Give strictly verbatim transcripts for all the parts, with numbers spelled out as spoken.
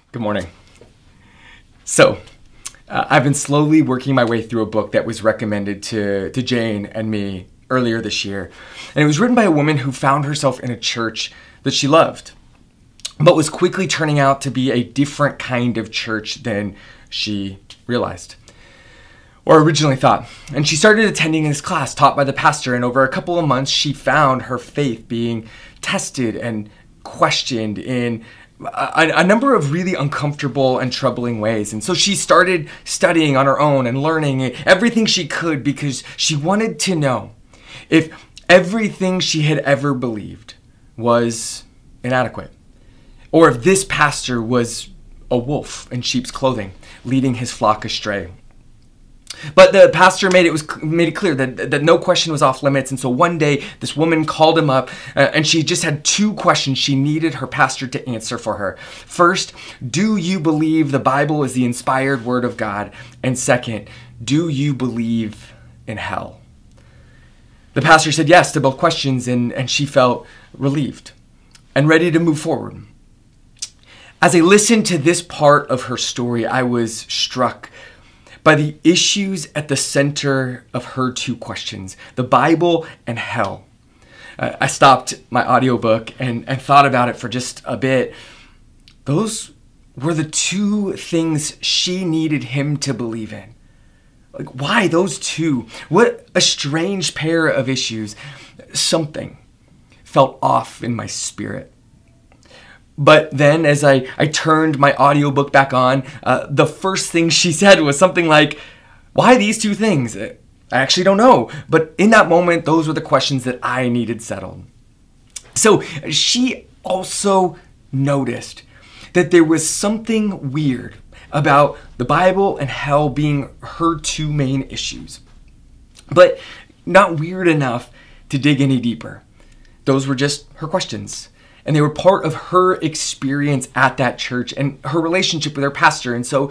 Good morning. So, uh, I've been slowly working my way through a book that was recommended to, to Jane and me earlier this year. And it was written by a woman who found herself in a church that she loved, but was quickly turning out to be a different kind of church than she realized or originally thought. And she started attending this class taught by the pastor, and over a couple of months, she found her faith being tested and questioned in a, a number of really uncomfortable and troubling ways. And so she started studying on her own and learning everything she could because she wanted to know if everything she had ever believed was inadequate, or if this pastor was a wolf in sheep's clothing, leading his flock astray. But the pastor made it was made it clear that, that no question was off limits. And so one day, this woman called him up, uh, and she just had two questions she needed her pastor to answer for her. First, do you believe the Bible is the inspired word of God? And second, do you believe in hell? The pastor said yes to both questions, and, and she felt relieved and ready to move forward. As I listened to this part of her story, I was struck by the issues at the center of her two questions, the Bible and hell. Uh, I stopped my audiobook and, and thought about it for just a bit. Those were the two things she needed him to believe in. Like, why those two? What a strange pair of issues. Something felt off in my spirit. But then as I, I turned my audiobook back on, uh, the first thing she said was something like, why these two things? I actually don't know. But in that moment, those were the questions that I needed settled. So she also noticed that there was something weird about the Bible and hell being her two main issues, but not weird enough to dig any deeper. Those were just her questions. And they were part of her experience at that church and her relationship with her pastor. And so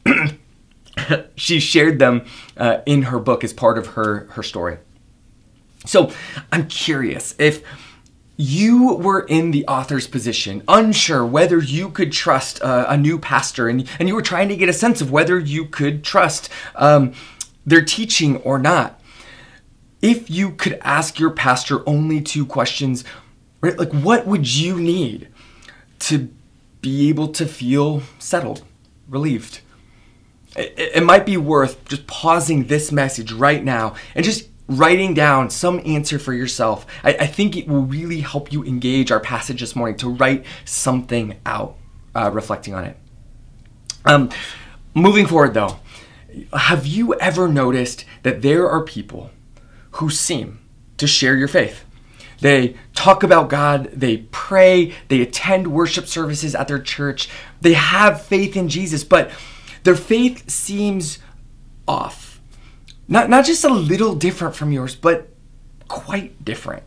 she shared them uh, in her book as part of her, her story. So I'm curious, if you were in the author's position, unsure whether you could trust uh, a new pastor, and, and you were trying to get a sense of whether you could trust um, their teaching or not, if you could ask your pastor only two questions, right? Like, what would you need to be able to feel settled, relieved? It, it might be worth just pausing this message right now and just writing down some answer for yourself. I, I think it will really help you engage our passage this morning to write something out, uh, reflecting on it. Um, moving forward, though, have you ever noticed that there are people who seem to share your faith? They talk about God, they pray, they attend worship services at their church, they have faith in Jesus, but their faith seems off. Not, not just a little different from yours, but quite different.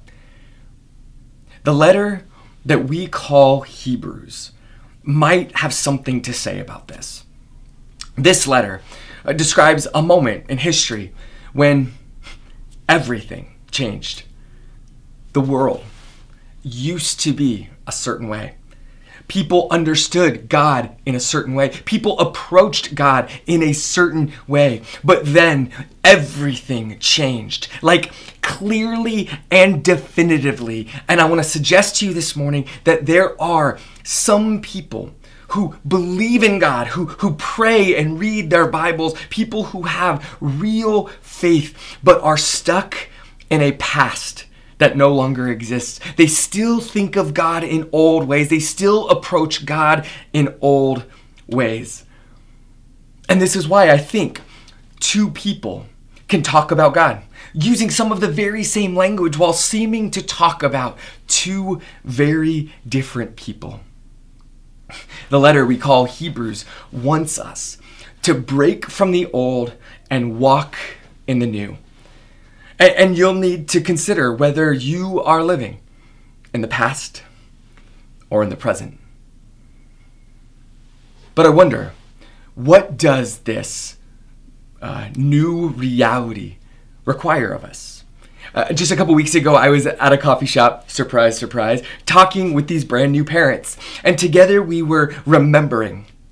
The letter that we call Hebrews might have something to say about this. This letter uh, describes a moment in history when everything changed. The world used to be a certain way. People understood God in a certain way. People approached God in a certain way. But then everything changed, like clearly and definitively. And I want to suggest to you this morning that there are some people who believe in God, who, who pray and read their Bibles, people who have real faith, but are stuck in a past that no longer exists. They still think of God in old ways. They still approach God in old ways. And this is why I think two people can talk about God using some of the very same language while seeming to talk about two very different people. The letter we call Hebrews wants us to break from the old and walk in the new. And you'll need to consider whether you are living in the past or in the present. But I wonder, what does this uh, new reality require of us? Uh, just a couple weeks ago, I was at a coffee shop, surprise, surprise, talking with these brand new parents. And together we were remembering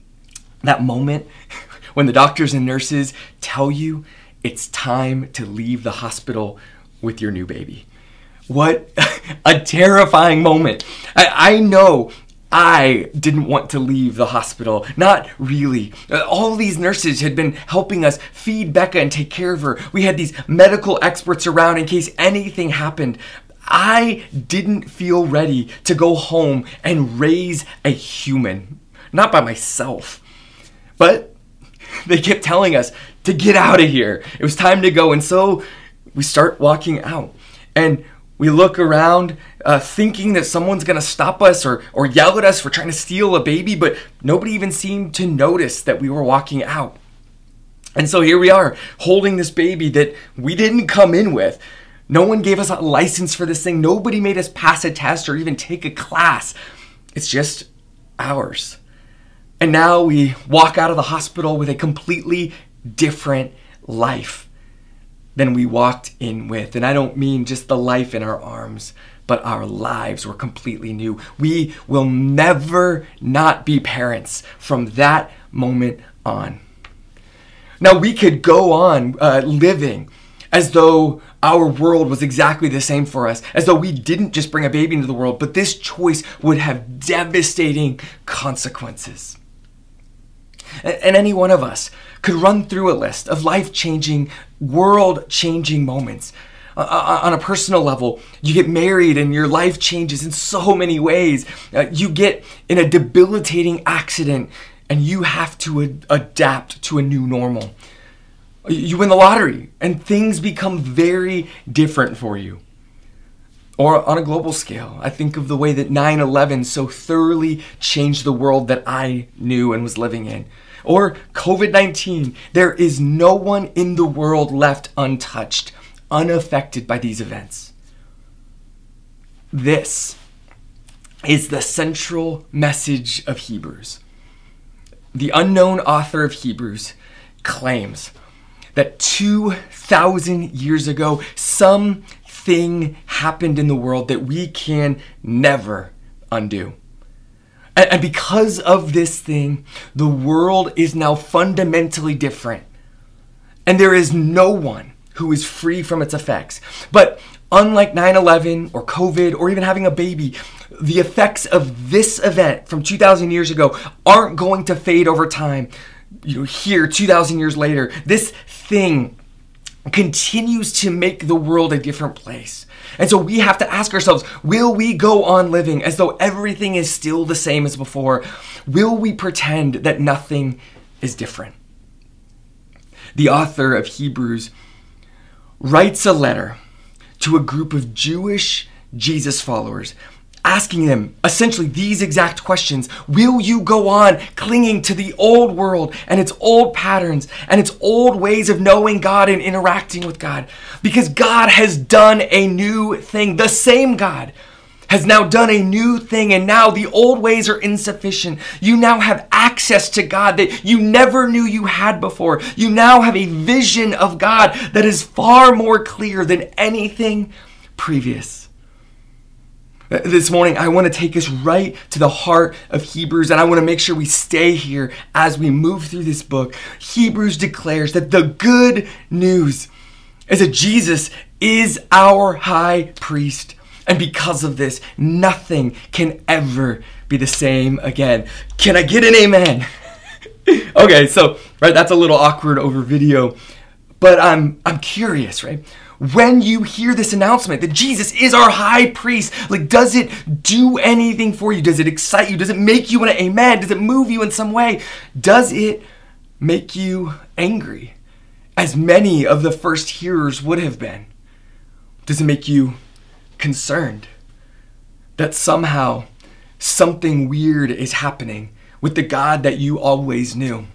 That moment when the doctors and nurses tell you it's time to leave the hospital with your new baby. What a terrifying moment. I, I know I didn't want to leave the hospital. Not really. All these nurses had been helping us feed Becca and take care of her. We had these medical experts around in case anything happened. I didn't feel ready to go home and raise a human. Not by myself. But they kept telling us to get out of here. It was time to go. And so we start walking out. And we look around uh, thinking that someone's going to stop us or, or yell at us for trying to steal a baby, but nobody even seemed to notice that we were walking out. And so here we are, holding this baby that we didn't come in with. No one gave us a license for this thing. Nobody made us pass a test or even take a class. It's just ours. And now we walk out of the hospital with a completely different life than we walked in with. And I don't mean just the life in our arms, but our lives were completely new. We will never not be parents from that moment on. Now we could go on uh, living as though our world was exactly the same for us, as though we didn't just bring a baby into the world, but this choice would have devastating consequences. And any one of us could run through a list of life-changing, world-changing moments. Uh, on a personal level, you get married and your life changes in so many ways. Uh, you get in a debilitating accident and you have to ad- adapt to a new normal. You win the lottery and things become very different for you. Or on a global scale, I think of the way that nine eleven so thoroughly changed the world that I knew and was living in. Or covid nineteen, there is no one in the world left untouched, unaffected by these events. This is the central message of Hebrews. The unknown author of Hebrews claims that two thousand years ago, something happened in the world that we can never undo. And because of this thing, the world is now fundamentally different. And there is no one who is free from its effects. But unlike nine eleven or COVID or even having a baby, the effects of this event from two thousand years ago aren't going to fade over time. You know, here, two thousand years later, this thing continues to make the world a different place. And so we have to ask ourselves, will we go on living as though everything is still the same as before? Will we pretend that nothing is different? The author of Hebrews writes a letter to a group of Jewish Jesus followers, asking them essentially these exact questions. Will you go on clinging to the old world and its old patterns and its old ways of knowing God and interacting with God? Because God has done a new thing. The same God has now done a new thing, and now the old ways are insufficient. You now have access to God that you never knew you had before. You now have a vision of God that is far more clear than anything previous. This morning, I want to take us right to the heart of Hebrews, and I want to make sure we stay here as we move through this book. Hebrews declares that the good news is that Jesus is our high priest. And because of this, nothing can ever be the same again. Can I get an amen? Okay, so, right, that's a little awkward over video, but I'm I'm curious, right? When you hear this announcement that Jesus is our high priest, like, does it do anything for you? Does it excite you? Does it make you want to amen? Does it move you in some way? Does it make you angry, as many of the first hearers would have been? Does it make you concerned that somehow something weird is happening with the God that you always knew?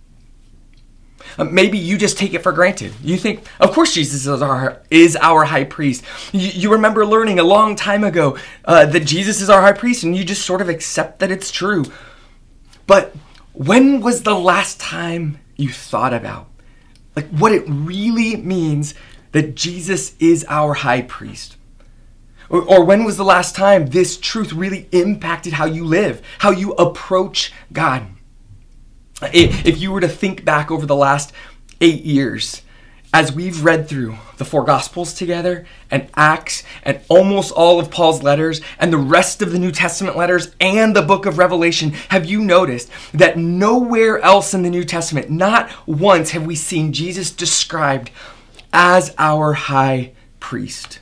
Uh, maybe you just take it for granted. You think, of course Jesus is our, is our high priest. You, you remember learning a long time ago uh, that Jesus is our high priest, and you just sort of accept that it's true. But when was the last time you thought about like what it really means that Jesus is our high priest? Or, or when was the last time this truth really impacted how you live, how you approach God? If you were to think back over the last eight years, as we've read through the four Gospels together and Acts and almost all of Paul's letters and the rest of the New Testament letters and the book of Revelation, have you noticed that nowhere else in the New Testament, not once, have we seen Jesus described as our high priest?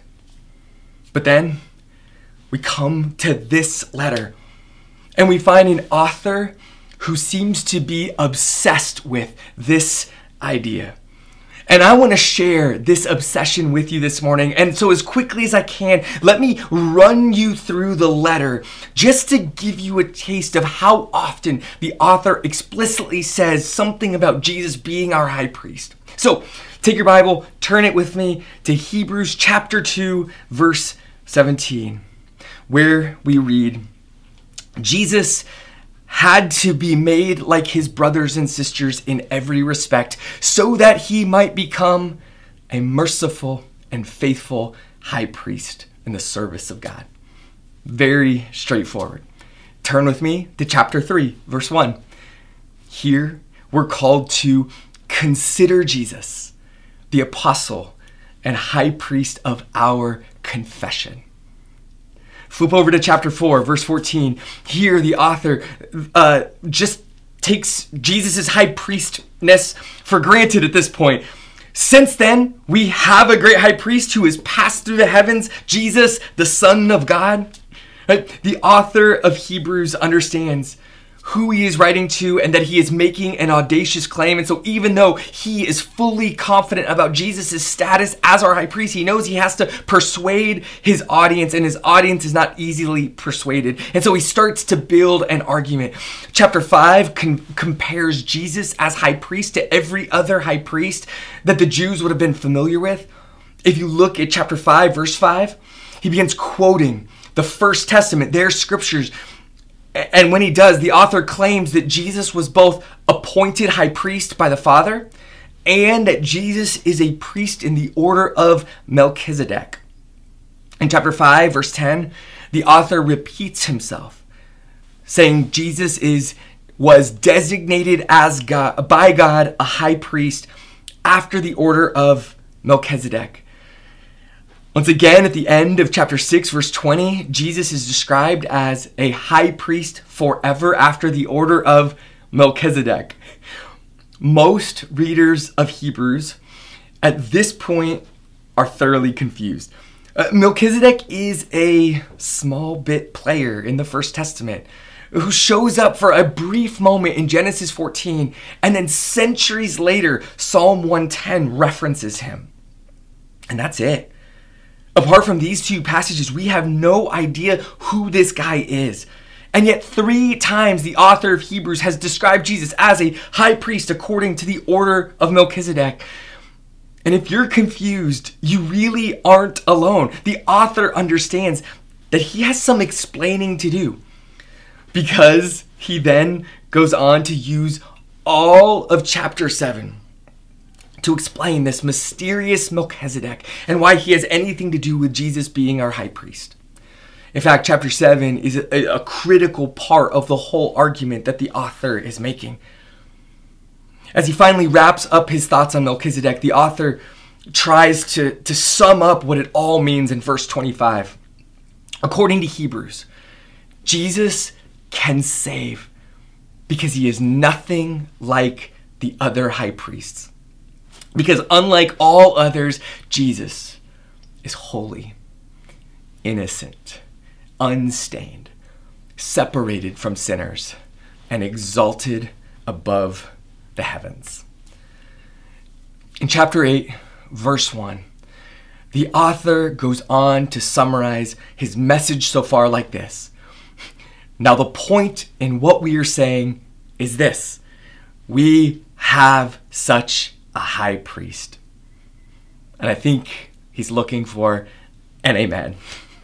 But then we come to this letter and we find an author who seems to be obsessed with this idea. And I want to share this obsession with you this morning. And so as quickly as I can, let me run you through the letter just to give you a taste of how often the author explicitly says something about Jesus being our high priest. So take your Bible, turn it with me to Hebrews chapter two, verse seventeen, where we read, Jesus had to be made like his brothers and sisters in every respect, so that he might become a merciful and faithful high priest in the service of God. Very straightforward. Turn with me to chapter three, verse one. Here we're called to consider Jesus, the apostle and high priest of our confession. Flip over to chapter four, verse fourteen. Here, the author uh, just takes Jesus' high priestness for granted at this point. Since then, we have a great high priest who has passed through the heavens, Jesus, the Son of God. Right? The author of Hebrews understands who he is writing to and that he is making an audacious claim. And so even though he is fully confident about Jesus' status as our high priest, he knows he has to persuade his audience, and his audience is not easily persuaded. And so he starts to build an argument. Chapter five con- compares Jesus as high priest to every other high priest that the Jews would have been familiar with. If you look at chapter five, verse five, he begins quoting the First Testament, their scriptures. And when he does, the author claims that Jesus was both appointed high priest by the Father and that Jesus is a priest in the order of Melchizedek. In chapter five, verse ten, the author repeats himself, saying Jesus is was designated as God, by God a high priest after the order of Melchizedek. Once again, at the end of chapter six, verse twenty, Jesus is described as a high priest forever after the order of Melchizedek. Most readers of Hebrews at this point are thoroughly confused. Uh, Melchizedek is a small bit player in the First Testament who shows up for a brief moment in Genesis fourteen, and then centuries later, Psalm one ten references him. And that's it. Apart from these two passages, we have no idea who this guy is. And yet three times the author of Hebrews has described Jesus as a high priest according to the order of Melchizedek. And if you're confused, you really aren't alone. The author understands that he has some explaining to do, because he then goes on to use all of chapter seven to explain this mysterious Melchizedek and why he has anything to do with Jesus being our high priest. In fact, chapter seven is a, a critical part of the whole argument that the author is making. As he finally wraps up his thoughts on Melchizedek, the author tries to, to sum up what it all means in verse twenty-five. According to Hebrews, Jesus can save because he is nothing like the other high priests. Because unlike all others, Jesus is holy, innocent, unstained, separated from sinners, and exalted above the heavens. In chapter eight, verse one, the author goes on to summarize his message so far like this. Now, the point in what we are saying is this: we have such a high priest. And I think he's looking for an amen.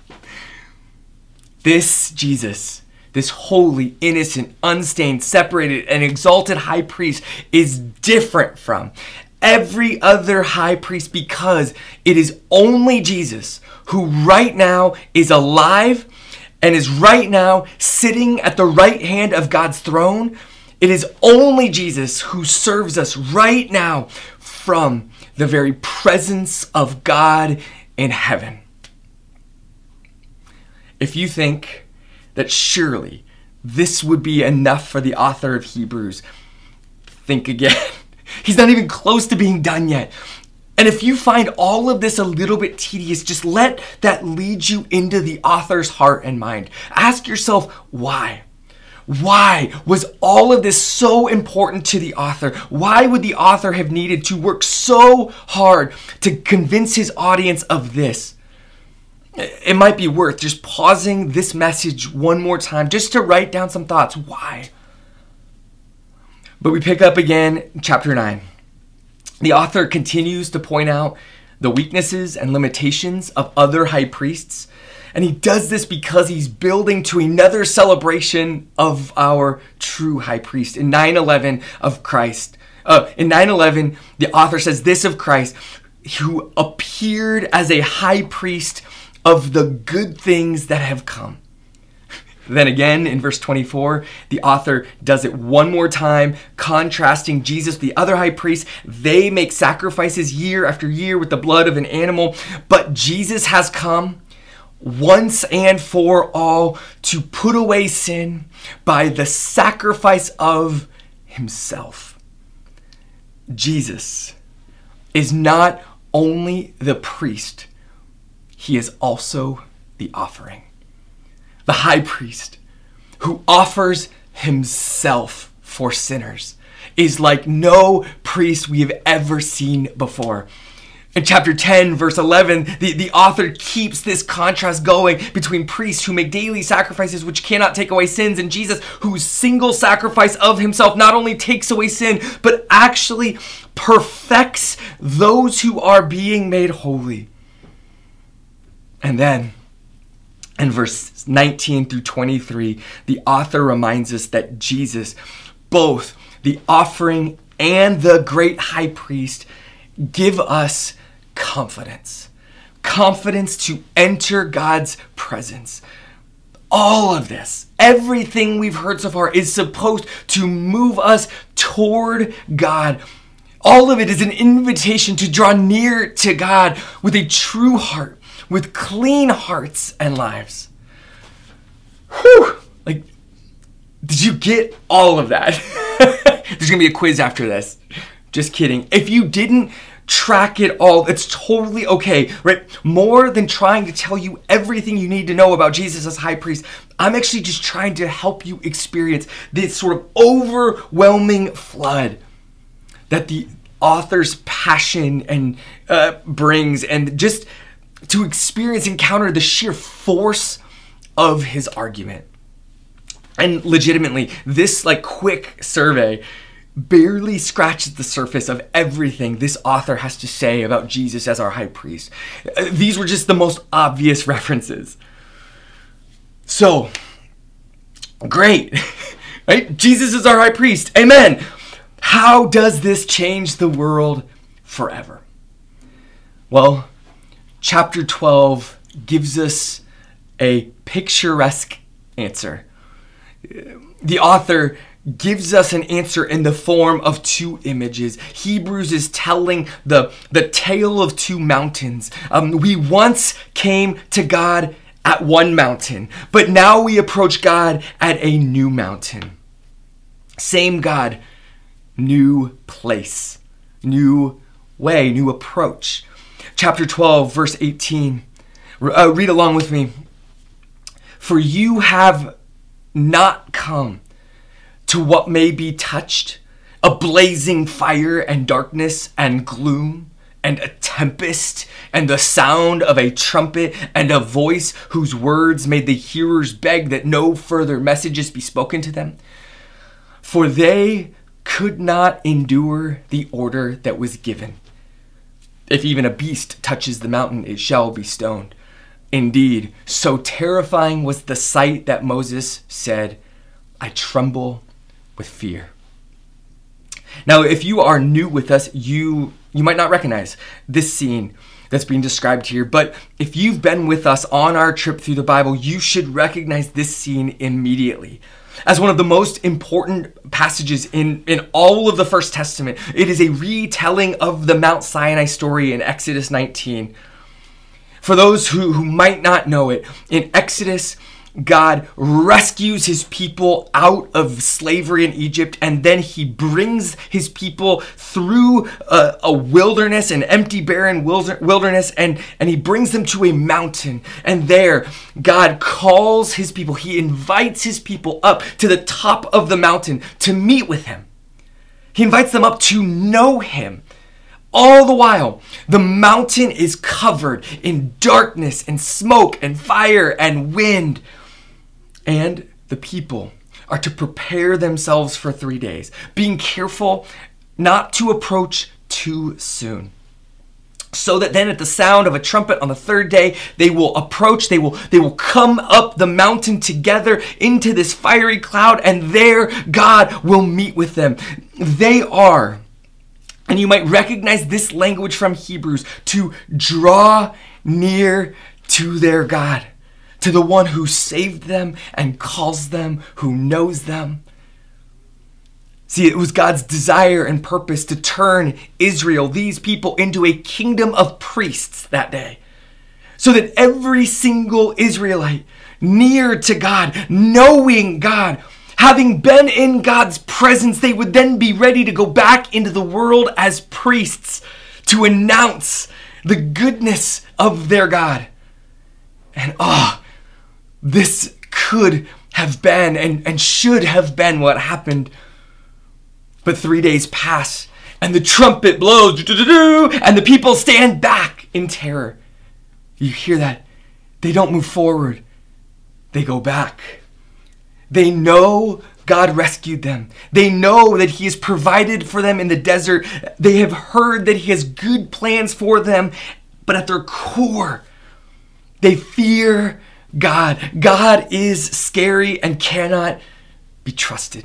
This Jesus, this holy, innocent, unstained, separated, and exalted high priest is different from every other high priest, because it is only Jesus who right now is alive and is right now sitting at the right hand of God's throne, It is only Jesus who serves us right now from the very presence of God in heaven. If you think that surely this would be enough for the author of Hebrews, think again. He's not even close to being done yet. And if you find all of this a little bit tedious, just let that lead you into the author's heart and mind. Ask yourself, why? Why was all of this so important to the author? Why would the author have needed to work so hard to convince his audience of this? It might be worth just pausing this message one more time just to write down some thoughts. Why? But we pick up again in chapter nine. The author continues to point out the weaknesses and limitations of other high priests. And he does this because he's building to another celebration of our true high priest. In nine eleven of Christ, uh, in nine eleven, the author says this of Christ, who appeared as a high priest of the good things that have come. Then again, in verse twenty-four, the author does it one more time, contrasting Jesus with the other high priests. They make sacrifices year after year with the blood of an animal, but Jesus has come once and for all to put away sin by the sacrifice of himself. Jesus is not only the priest, he is also the offering. The high priest who offers himself for sinners is like no priest we have ever seen before. In chapter ten, verse eleven, the, the author keeps this contrast going between priests who make daily sacrifices which cannot take away sins, and Jesus, whose single sacrifice of himself not only takes away sin, but actually perfects those who are being made holy. And then, in verse nineteen through twenty-three, the author reminds us that Jesus, both the offering and the great high priest, give us confidence. Confidence to enter God's presence. All of this, everything we've heard so far, is supposed to move us toward God. All of it is an invitation to draw near to God with a true heart, with clean hearts and lives. Whew! Like, did you get all of that? There's gonna be a quiz after this. Just kidding. If you didn't track it all, it's totally okay, right? More than trying to tell you everything you need to know about Jesus as high priest, I'm actually just trying to help you experience this sort of overwhelming flood that the author's passion and uh, brings, and just to experience, encounter the sheer force of his argument. And legitimately, this like quick survey barely scratches the surface of everything this author has to say about Jesus as our high priest. These were just the most obvious references. So, great, right? Jesus is our high priest. Amen. How does this change the world forever? Well, chapter twelve gives us a picturesque answer. The author gives us an answer in the form of two images. Hebrews is telling the, the tale of two mountains. Um, we once came to God at one mountain, but now we approach God at a new mountain. Same God, new place, new way, new approach. Chapter twelve, verse eighteen. Uh, read along with me. For you have not come to what may be touched, a blazing fire and darkness and gloom and a tempest and the sound of a trumpet and a voice whose words made the hearers beg that no further messages be spoken to them. For they could not endure the order that was given. If even a beast touches the mountain, it shall be stoned. Indeed, so terrifying was the sight that Moses said, I tremble with fear. Now, if you are new with us, you you might not recognize this scene that's being described here, but if you've been with us on our trip through the Bible, you should recognize this scene immediately. as one of the most important passages in, in all of the First Testament. It is a retelling of the Mount Sinai story in Exodus nineteen. For those who, who might not know it, in Exodus, God rescues his people out of slavery in Egypt, and then he brings his people through a, a wilderness, an empty, barren wilderness, and, and he brings them to a mountain. And there, God calls his people, he invites his people up to the top of the mountain to meet with him. He invites them up to know him. All the while, the mountain is covered in darkness and smoke and fire and wind. And the people are to prepare themselves for three days, being careful not to approach too soon. So that then at the sound of a trumpet on the third day, they will approach, they will, they will come up the mountain together into this fiery cloud, and there God will meet with them. They are, and you might recognize this language from Hebrews, to draw near to their God, to the one who saved them and calls them, who knows them. See, it was God's desire and purpose to turn Israel, these people, into a kingdom of priests that day, so that every single Israelite near to God, knowing God, having been in God's presence, they would then be ready to go back into the world as priests to announce the goodness of their God. And ah, oh, this could have been and, and should have been what happened. But three days pass, and the trumpet blows, and the people stand back in terror. You hear that? They don't move forward. They go back. They know God rescued them. They know that he has provided for them in the desert. They have heard that he has good plans for them. But at their core, they fear God. God is scary and cannot be trusted.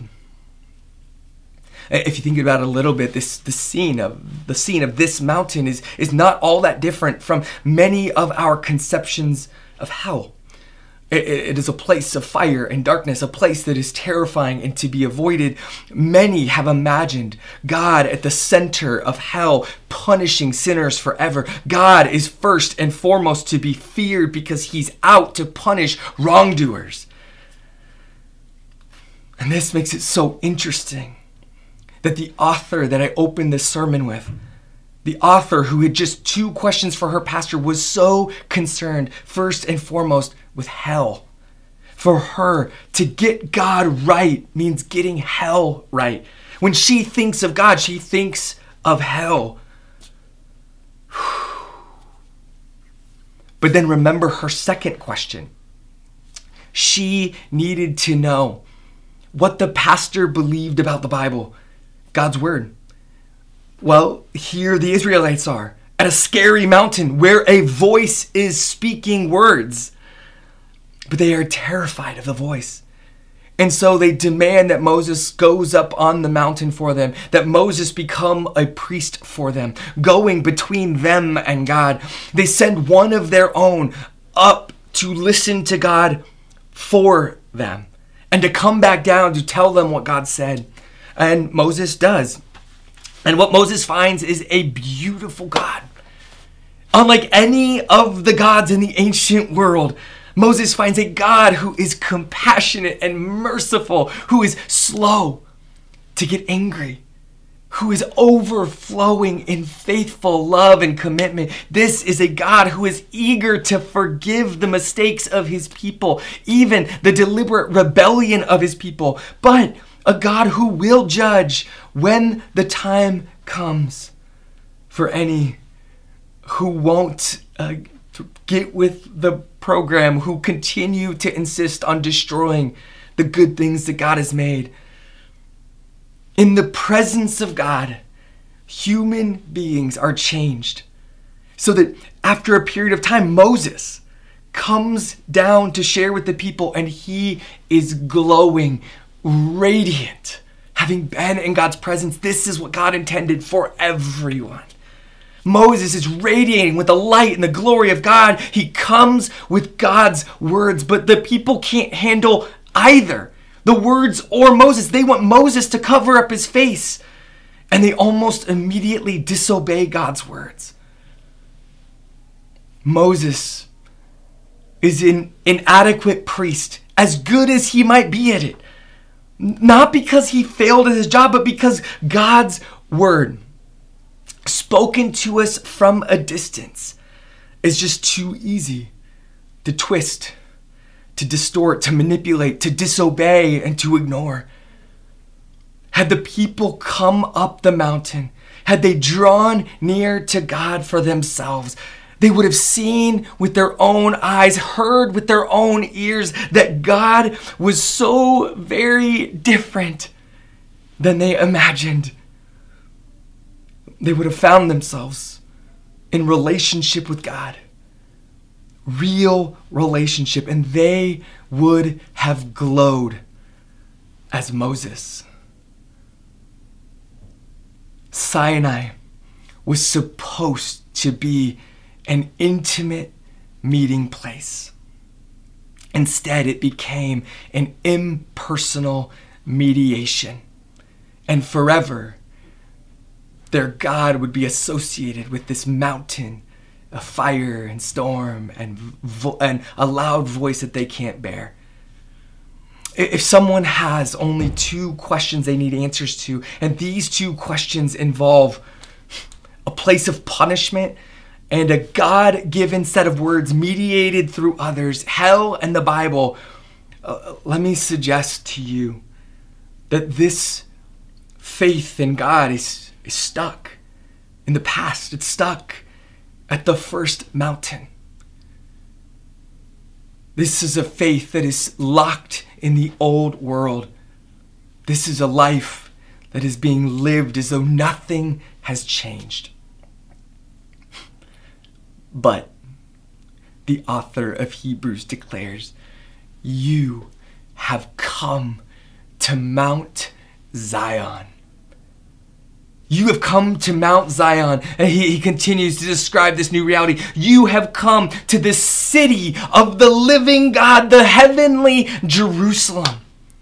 If you think about it a little bit, this the scene of the scene of this mountain is, is not all that different from many of our conceptions of hell. It, it is a place of fire and darkness, a place that is terrifying and to be avoided. Many have imagined God at the center of hell, punishing sinners forever. God is first and foremost to be feared because he's out to punish wrongdoers. And this makes it so interesting that the author that I opened this sermon with, the author who had just two questions for her pastor, was so concerned first and foremost with hell. For her, to get God right means getting hell right. When she thinks of God, she thinks of hell. But then remember her second question. She needed to know what the pastor believed about the Bible, God's word. Well, here the Israelites are at a scary mountain where a voice is speaking words. But they are terrified of the voice. And so they demand that Moses goes up on the mountain for them, that Moses become a priest for them, going between them and God. They send one of their own up to listen to God for them and to come back down to tell them what God said. And Moses does. And what Moses finds is a beautiful God. Unlike any of the gods in the ancient world, Moses finds a God who is compassionate and merciful, who is slow to get angry, who is overflowing in faithful love and commitment. This is a God who is eager to forgive the mistakes of his people, even the deliberate rebellion of his people, but a God who will judge when the time comes for any who won't uh, get with the program, who continue to insist on destroying the good things that God has made. In the presence of God, human beings are changed, so that after a period of time, Moses comes down to share with the people, and he is glowing, radiant, having been in God's presence. This is what God intended for everyone. Moses is radiating with the light and the glory of God. He comes with God's words, but the people can't handle either. the words or Moses. They want Moses to cover up his face. And they almost immediately disobey God's words. Moses is an inadequate priest, as good as he might be at it. Not because he failed at his job, but because God's word, spoken to us from a distance, is just too easy to twist, to distort, to manipulate, to disobey, and to ignore. Had the people come up the mountain, had they drawn near to God for themselves, they would have seen with their own eyes, heard with their own ears that God was so very different than they imagined. They would have found themselves in relationship with God. Real relationship. And they would have glowed as Moses. Sinai was supposed to be an intimate meeting place. Instead, it became an impersonal mediation. And forever, their God would be associated with this mountain of fire and storm and, vo- and a loud voice that they can't bear. If someone has only two questions they need answers to, and these two questions involve a place of punishment and a God-given set of words mediated through others, hell and the Bible, uh, let me suggest to you that this faith in God is, is stuck in the past. It's stuck at the first mountain. This is a faith that is locked in the old world. This is a life that is being lived as though nothing has changed. But the author of Hebrews declares, you have come to Mount Zion. You have come to Mount Zion. And he, he continues to describe this new reality. You have come to the city of the living God, the heavenly Jerusalem.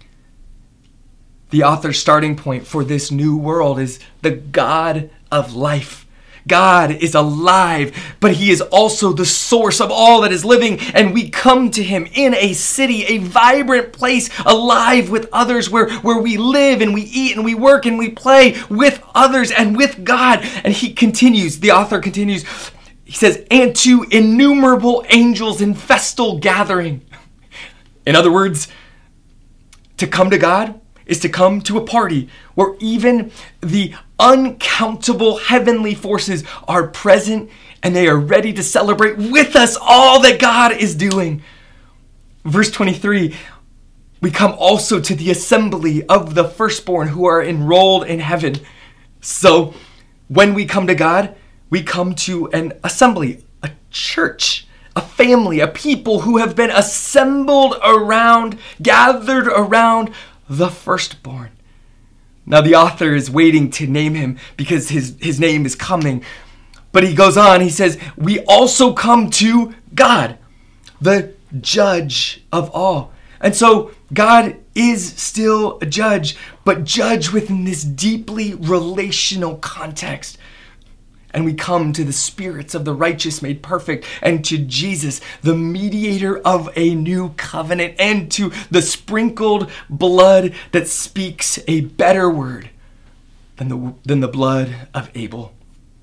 The author's starting point for this new world is the God of life. God is alive, but he is also the source of all that is living, and we come to him in a city, a vibrant place, alive with others, where, where we live and we eat and we work and we play with others and with God. And he continues, the author continues, he says, and to innumerable angels in festal gathering. In other words, to come to God is to come to a party where even the uncountable heavenly forces are present and they are ready to celebrate with us all that God is doing. Verse twenty-three, we come also to the assembly of the firstborn who are enrolled in heaven. So when we come to God, we come to an assembly, a church, a family, a people who have been assembled around, gathered around the firstborn. Now the author is waiting to name him because his, his name is coming. But he goes on, he says, we also come to God, the judge of all. And so God is still a judge, but judge within this deeply relational context. And we come to the spirits of the righteous made perfect, and to Jesus, the mediator of a new covenant, and to the sprinkled blood that speaks a better word than the, than the blood of Abel.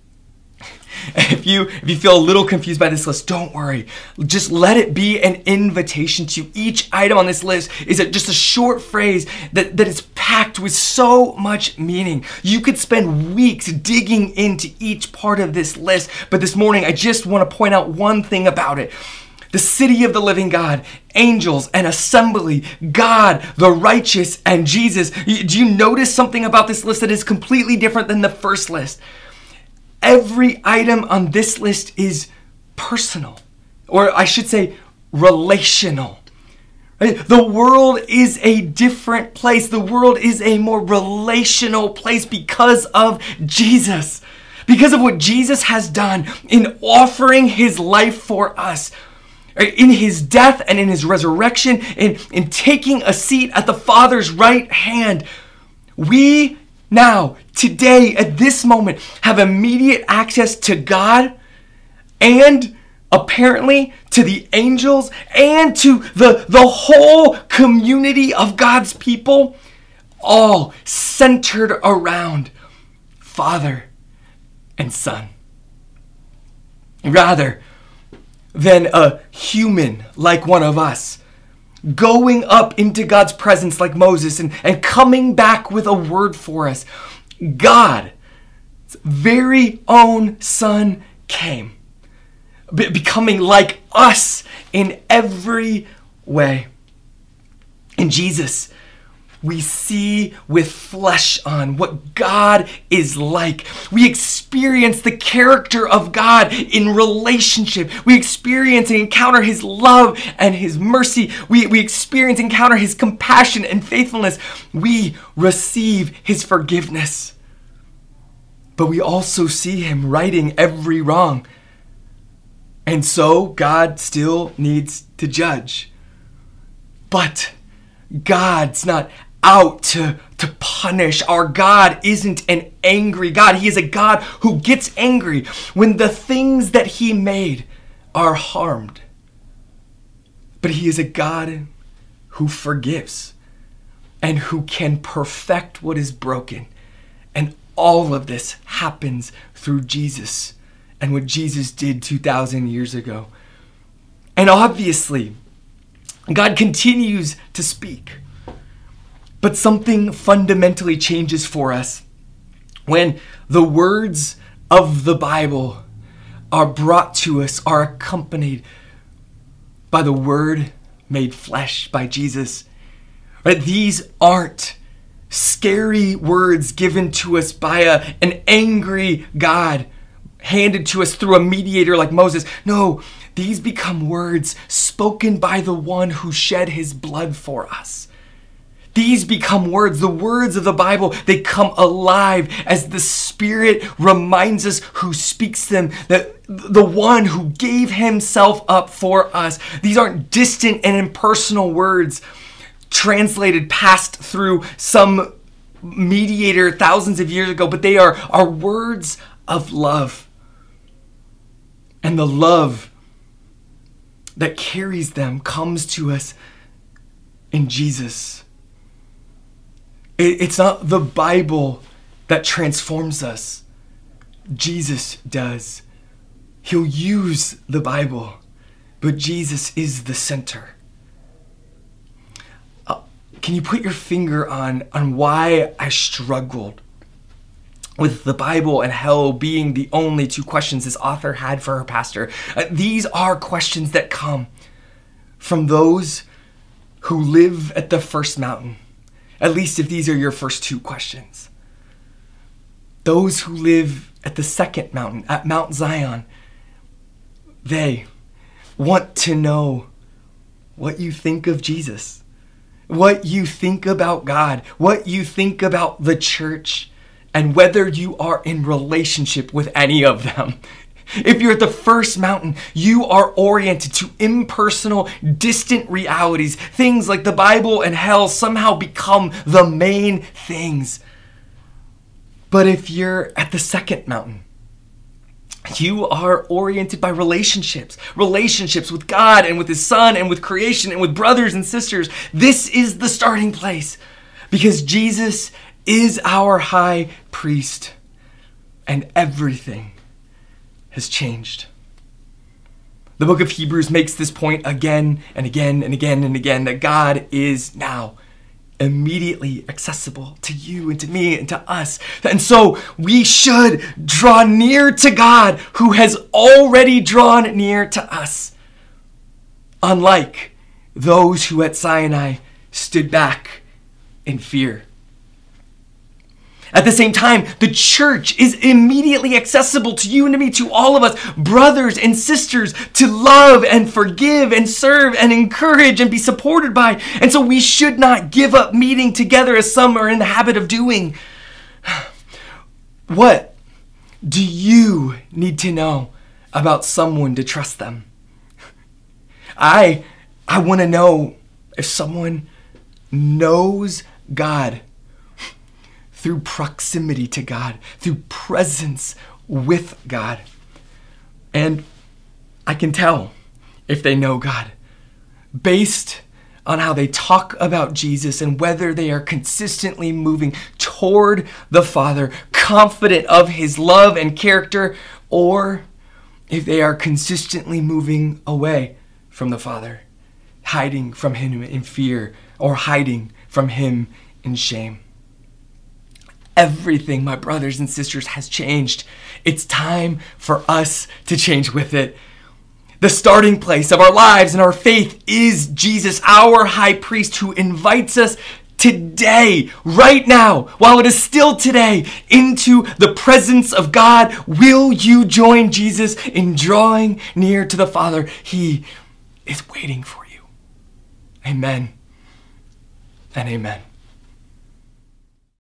If you, if you feel a little confused by this list, don't worry. Just let it be an invitation to you. Each item on this list is a, just a short phrase that, that is packed with so much meaning. You could spend weeks digging into each part of this list, but this morning I just want to point out one thing about it. The city of the living God, angels, and assembly, God, the righteous, and Jesus. Do you notice something about this list that is completely different than the first list? Every item on this list is personal, or I should say relational. The world is a different place. The world is a more relational place because of Jesus. Because of what Jesus has done in offering his life for us. In his death and in his resurrection, in, in taking a seat at the Father's right hand, we now, today, at this moment, have immediate access to God and apparently to the angels and to the, the whole community of God's people, all centered around Father and Son. Rather than a human like one of us, going up into God's presence like Moses and, and coming back with a word for us, God's very own Son came, be- becoming like us in every way. In Jesus, we see with flesh on what God is like. We experience the character of God in relationship. We experience and encounter his love and his mercy. We, we experience and encounter his compassion and faithfulness. We receive his forgiveness. But we also see him righting every wrong. And so God still needs to judge. But God's not out to, to punish. Our God isn't an angry God. He is a God who gets angry when the things that he made are harmed. But he is a God who forgives and who can perfect what is broken. And all of this happens through Jesus and what Jesus did two thousand years ago. And obviously, God continues to speak. But something fundamentally changes for us when the words of the Bible are brought to us, are accompanied by the Word made flesh, by Jesus. Right? These aren't scary words given to us by a, an angry God, handed to us through a mediator like Moses. No, these become words spoken by the one who shed his blood for us. These become words, the words of the Bible, they come alive as the Spirit reminds us who speaks them, that the one who gave himself up for us. These aren't distant and impersonal words translated, passed through some mediator thousands of years ago, but they are, are words of love. And the love that carries them comes to us in Jesus. It's not the Bible that transforms us. Jesus does. He'll use the Bible, but Jesus is the center. Uh, can you put your finger on, on why I struggled with the Bible and hell being the only two questions this author had for her pastor? Uh, these are questions that come from those who live at the first mountain. At least if these are your first two questions. Those who live at the second mountain, at Mount Zion, they want to know what you think of Jesus, what you think about God, what you think about the church, and whether you are in relationship with any of them. If you're at the first mountain, you are oriented to impersonal, distant realities. Things like the Bible and hell somehow become the main things. But if you're at the second mountain, you are oriented by relationships, relationships with God and with his Son and with creation and with brothers and sisters. This is the starting place because Jesus is our high priest and everything has changed. The book of Hebrews makes this point again and again and again and again, that God is now immediately accessible to you and to me and to us. And so we should draw near to God who has already drawn near to us. Unlike those who at Sinai stood back in fear. At the same time, the church is immediately accessible to you and to me, to all of us, brothers and sisters, to love and forgive and serve and encourage and be supported by. And so we should not give up meeting together as some are in the habit of doing. What do you need to know about someone to trust them? I, I want to know if someone knows God through proximity to God, through presence with God. And I can tell if they know God based on how they talk about Jesus and whether they are consistently moving toward the Father, confident of his love and character, or if they are consistently moving away from the Father, hiding from him in fear or hiding from him in shame. Everything, my brothers and sisters, has changed. It's time for us to change with it. The starting place of our lives and our faith is Jesus, our high priest, who invites us today, right now, while it is still today, into the presence of God. Will you join Jesus in drawing near to the Father? He is waiting for you. Amen and amen.